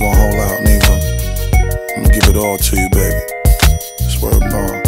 gonna hold out, nigga. I'm gonna give it all to you, baby. Swear bond.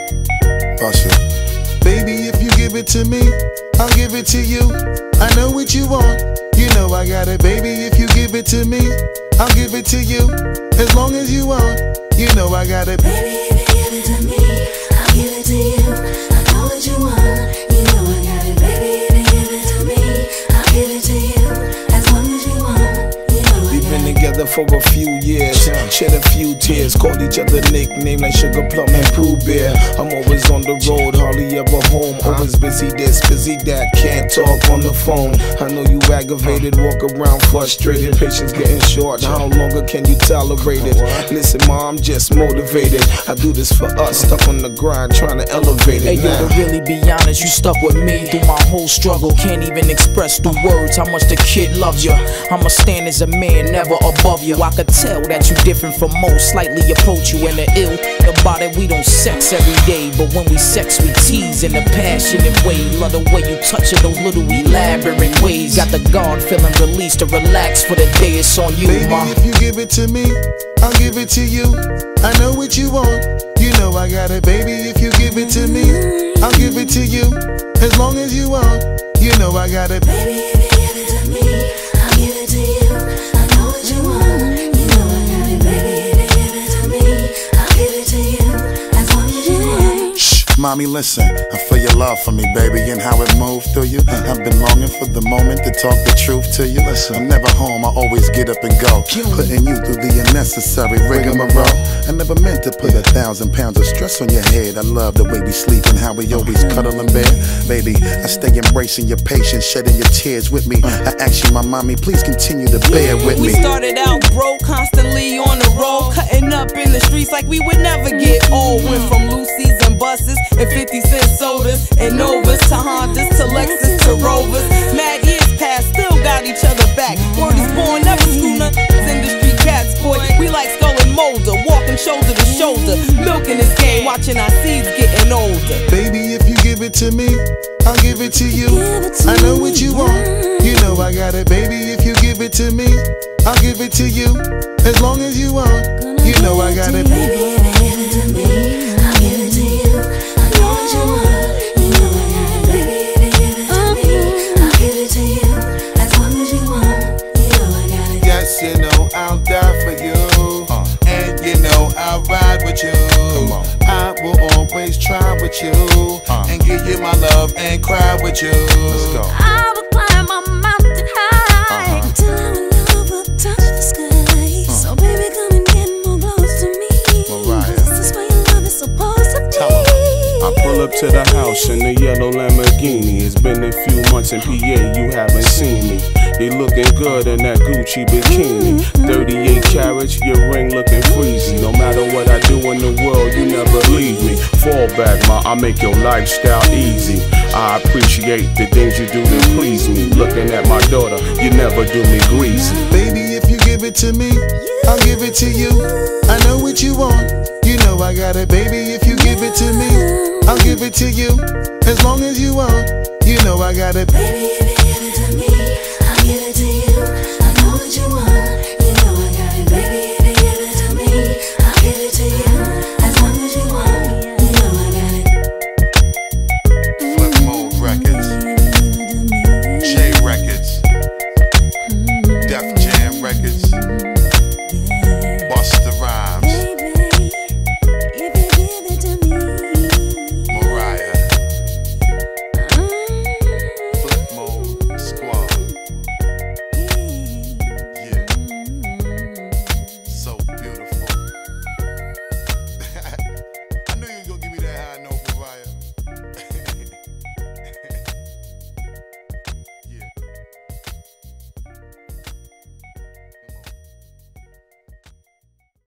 Bust it. Baby, if you give it to me, I'll give it to you. I know what you want, you know I got it. Baby, if you give it to me, I'll give it to you. As long as you want, you know I got it. Baby, if you give it to me, I'll give it to you. I know what you want, you know I got it. Baby, if you give it to me, I'll give it to you. As long as you want, you know I got it. We've been together for a few years, shed a few tears, called each other nicknames like Sugar Plum and Pooh Bear. I'm always on the road, hardly ever home. Always busy this, busy that, can't talk on the phone. I know you aggravated, walk around frustrated, patience getting short. How longer can you tolerate it? Listen, ma, I'm just motivated. I do this for us, stuck on the grind, trying to elevate it. Hey, yo, to really be honest, you stuck with me through my whole struggle. Can't even express through words how much the kid loves you. I'ma stand as a man, never above you. I could tell that you different from most, slightly approach you in the ill. About it, we don't sex every day, but when we sex, we tease in a passionate way. Love the way you touch it, those little elaborate ways. Got the guard feeling released to relax for the day. It's on you, baby, ma. if you give it to me, I'll give it to you. I know what you want, you know I got it. Baby, if you give it to me, I'll give it to you. As long as you want, you know I got it. Baby, if you give it to me, I'll give it to you. I know what you want, you know I got it. Baby, if you give it to me, I'll give it to you. As long as you want. Shh, mommy, listen. I feel your love for me, baby, and how it moved through you. I've been longing for the moment to talk the truth to you. Listen, I'm never home, I always get up and go. Putting you through the unnecessary rigmarole. I never meant to put 1,000 pounds of stress on your head. I love the way we sleep and how we always cuddle in bed. Baby, I stay embracing your patience, shedding your tears with me. I ask you, my mommy, please continue to bear with me. We started out broke, constantly on the road, cutting up in the streets like we would never get old. Went from Lucy's and buses and 50-cent sodas and Novas to Hondas to Lexus to Rovers. Mad years past, still got each other back. Word is born, never school nothing. Industry cats, boy, we like Skull and Molder, walking shoulder to shoulder, milking this game, watching our seeds getting older. Baby, if you give it to me, I'll give it to you. I know what you want, you know I got it. Baby, if you give it to me, I'll give it to you. As long as you want, you know I got it. Baby, if you give it to me, I'll give it to you. I know what you want, you know I got it. Baby, if you give it to me, I'll give it to you. As long as you want, you know I got it. Yes, you know I'll die for you, and you know I'll ride with you. I will always try with you, and give you my love and cry with you. Let's go. I will climb a mountain high till our love will touch the sky. So baby, come and get more close to me. This is where your love is supposed to be. I pull up to the house in the yellow Lamborghini. It's been a few months in PA, you haven't seen me. You looking good in that Gucci bikini. 38 carats, your ring looking freezy. No matter what I do in the world, you never leave me. Fall back, ma, I make your lifestyle easy. I appreciate the things you do to please me. Looking at my daughter, you never do me greasy. Baby, if you give it to me, I'll give it to you. I know what you want, you know I got it. Baby, if you give it to me, I'll give it to you. As long as you want, you know I got it. Baby,